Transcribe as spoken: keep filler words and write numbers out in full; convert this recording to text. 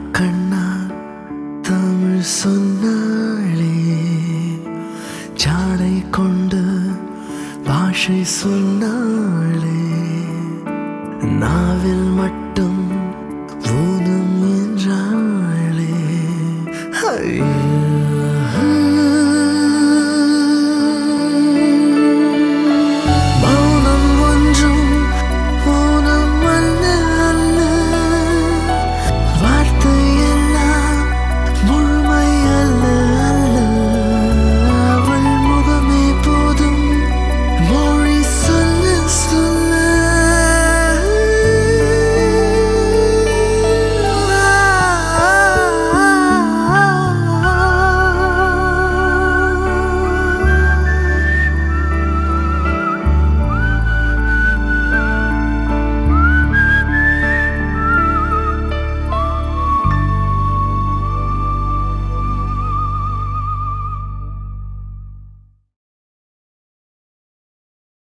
கண்ணால் தமிழ் சொன்னாளே, ஜாடை கொண்டு பாஷை சொன்னாளே, நாவில் மட்டும் ஊனம் என்றாளே. ஐ